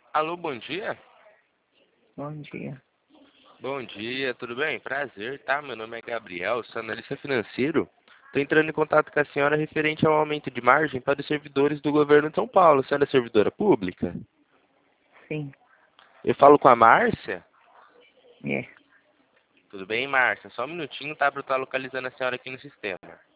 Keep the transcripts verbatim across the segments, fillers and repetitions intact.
Alô, bom dia? Bom dia. Bom dia, tudo bem? Prazer, tá? Meu nome é Gabriel, sou analista financeiro. Estou entrando em contato com a senhora referente ao aumento de margem para os servidores do governo de São Paulo. A senhora é servidora pública? Sim, Eu falo com a Márcia? é. Tudo bem, Márcia? Só um minutinho, tá? Para eu estar localizando a senhora aqui no sistema.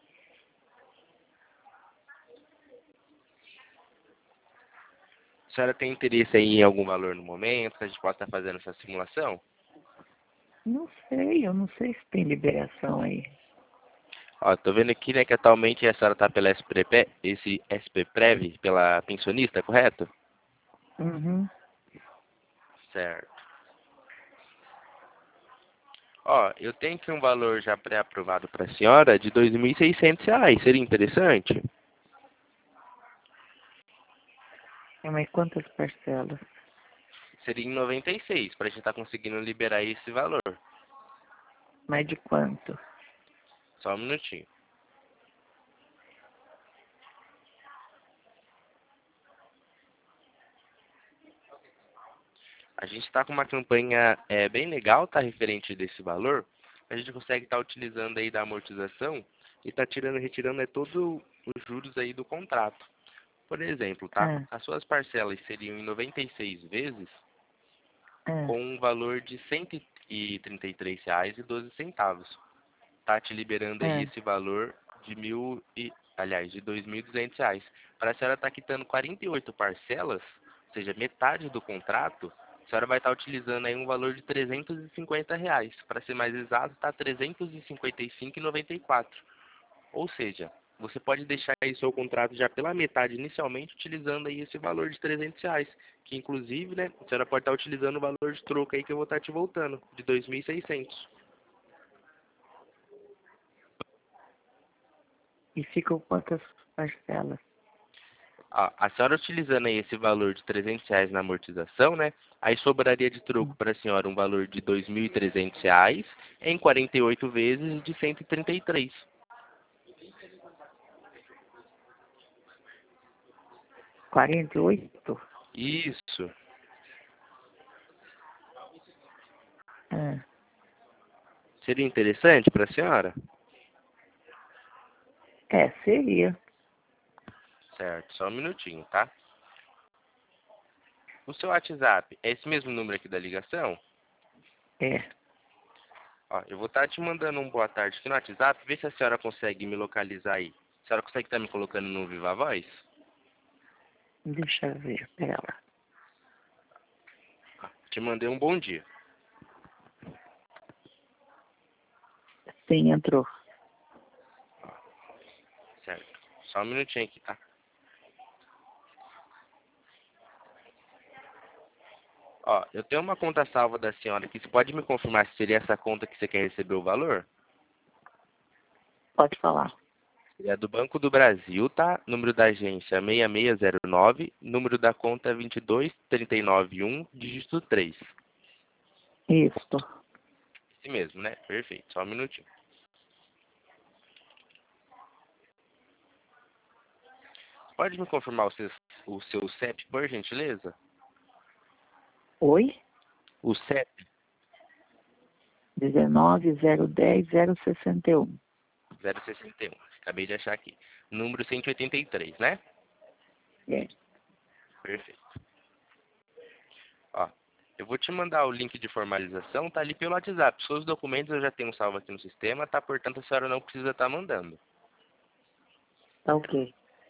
A senhora tem interesse aí em algum valor no momento, que a gente possa estar fazendo essa simulação? Não sei, eu não sei se tem liberação aí. Ó, tô vendo aqui, né, que atualmente a senhora tá pela S P P, esse S P Prev, pela pensionista, correto? Uhum. Certo. Ó, eu tenho aqui um valor já pré-aprovado para a senhora de dois mil e seiscentos reais. Seria interessante? É, mas quantas parcelas? Seria em noventa e seis, para a gente estar conseguindo liberar esse valor. Mais de quanto? Só um minutinho. A gente está com uma campanha é, bem legal, tá? Referente desse valor. A gente consegue estar utilizando aí da amortização e tá tirando, retirando é, todos os juros aí do contrato. Por exemplo, tá? Ah, As suas parcelas seriam em noventa e seis vezes ah, com um valor de cento e trinta e três reais e doze centavos. Tá te liberando aí ah, esse valor de mil e, aliás, de dois mil e duzentos reais. Para a senhora estar quitando quarenta e oito parcelas, ou seja, metade do contrato, a senhora vai estar utilizando aí um valor de trezentos e cinquenta reais. Para ser mais exato, está trezentos e cinquenta e cinco reais e noventa e quatro centavos. Ou seja, você pode deixar aí seu contrato já pela metade inicialmente, utilizando aí esse valor de trezentos reais. Que inclusive, né, a senhora pode estar utilizando o valor de troco aí que eu vou estar te voltando, de dois mil e seiscentos. e ficam quantas parcelas? A, a senhora utilizando aí esse valor de trezentos reais na amortização, né? Aí sobraria de troco Hum, para a senhora um valor de dois mil e trezentos reais em quarenta e oito vezes de cento e trinta e três. quarenta e oito? Isso. Ah, Seria interessante para a senhora? é, seria. Certo, só um minutinho, tá? O seu WhatsApp é esse mesmo número aqui da ligação? É. Ó, eu vou estar te mandando um boa tarde aqui no WhatsApp, vê se a senhora consegue me localizar aí. A senhora consegue estar me colocando no Viva Voz? Deixa eu ver, pera lá. Te mandei um bom dia. Sim, entrou. Certo. Só um minutinho aqui, tá? Ó, eu tenho uma conta salva da senhora aqui. Você pode me confirmar se seria essa conta que você quer receber o valor? Pode falar. É do Banco do Brasil, tá? Número da agência seis seis zero nove, número da conta vinte e dois trinta e nove um, dígito três. Isso. Esse mesmo, né? Perfeito. Só um minutinho. Pode me confirmar o seu, o seu C E P, por gentileza? Oi? O C E P dezenove, zero dez, zero sessenta e um. zero sessenta e um. Acabei de achar aqui. Número cento e oitenta e três, né? É. Perfeito. Ó, eu vou te mandar o link de formalização, tá ali pelo WhatsApp. Seus documentos eu já tenho salvo aqui no sistema, tá? Portanto, a senhora não precisa estar mandando. Tá ok.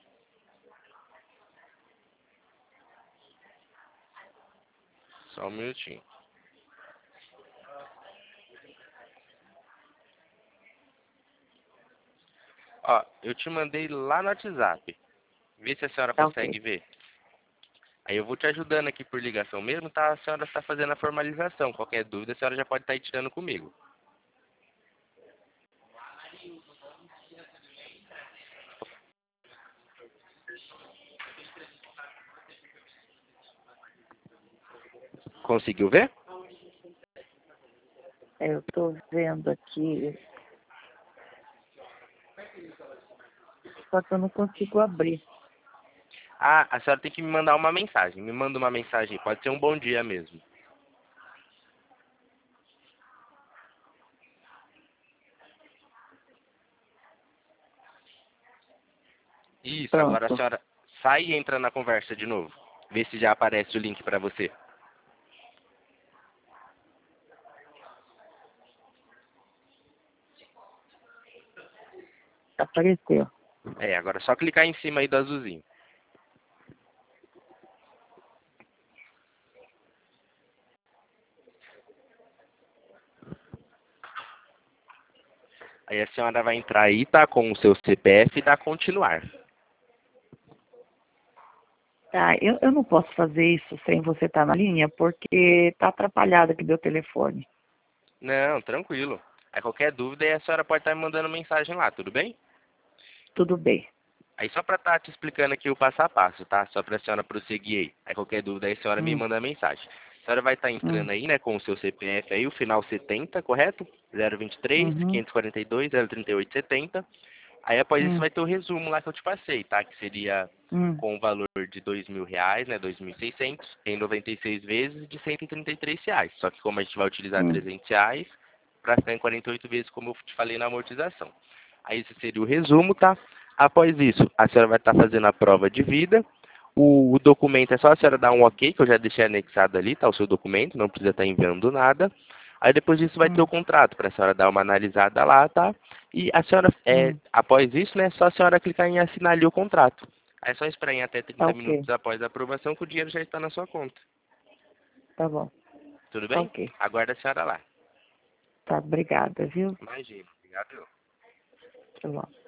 Só um minutinho. Ó, eu te mandei lá no WhatsApp. Vê se a senhora Tá ok. consegue ver. Aí eu vou te ajudando aqui por ligação mesmo, tá? A senhora está fazendo a formalização. Qualquer dúvida, a senhora já pode estar aí tirando comigo. Conseguiu ver? É, eu tô vendo aqui, só que eu não consigo abrir. Ah, a senhora tem que me mandar uma mensagem. Me manda uma mensagem. Pode ser um bom dia mesmo. Isso, agora a Pronto. senhora sai e entra na conversa de novo. Vê se já aparece o link para você. Apareceu. É, agora é só clicar em cima aí do azulzinho. Aí a senhora vai entrar aí, tá? Com o seu C P F e dá continuar. Tá, eu, eu não posso fazer isso sem você estar na linha, porque tá atrapalhado aqui meu telefone. Não, tranquilo. Aí qualquer dúvida aí a senhora pode estar me mandando mensagem lá, tudo bem? Tudo bem. Aí só pra estar te explicando aqui o passo a passo, tá? Só pra senhora prosseguir aí. Aí qualquer dúvida aí a senhora me Hum, manda mensagem. A senhora vai estar hum, entrando aí, né, com o seu C P F aí, o final setenta, correto? zero vinte e três, uhum, quinhentos e quarenta e dois, zero trinta e oito, setenta. Aí após isso hum, vai ter o resumo lá que eu te passei, tá? Que seria hum, com o valor de dois mil reais, né, dois mil e seiscentos, em noventa e seis vezes de cento e trinta e três reais. Só que como a gente vai utilizar hum, trezentos reais, para ficar em quarenta e oito vezes, como eu te falei na amortização. Aí esse seria o resumo, tá? Após isso, a senhora vai estar fazendo a prova de vida. O, o documento é só a senhora dar um ok, que eu já deixei anexado ali, tá? O seu documento, não precisa estar enviando nada. Aí depois disso vai ter o hum, contrato, para a senhora dar uma analisada lá, tá? E a senhora, é, hum. após isso, né, é só a senhora clicar em assinar ali o contrato. Aí é só esperar em até Tá trinta ok. minutos após a aprovação que o dinheiro já está na sua conta. Tá bom. Tudo Tá bem? ok. Aguarda a senhora lá. Tá, obrigada, viu? Imagina. Obrigado. Tá bom.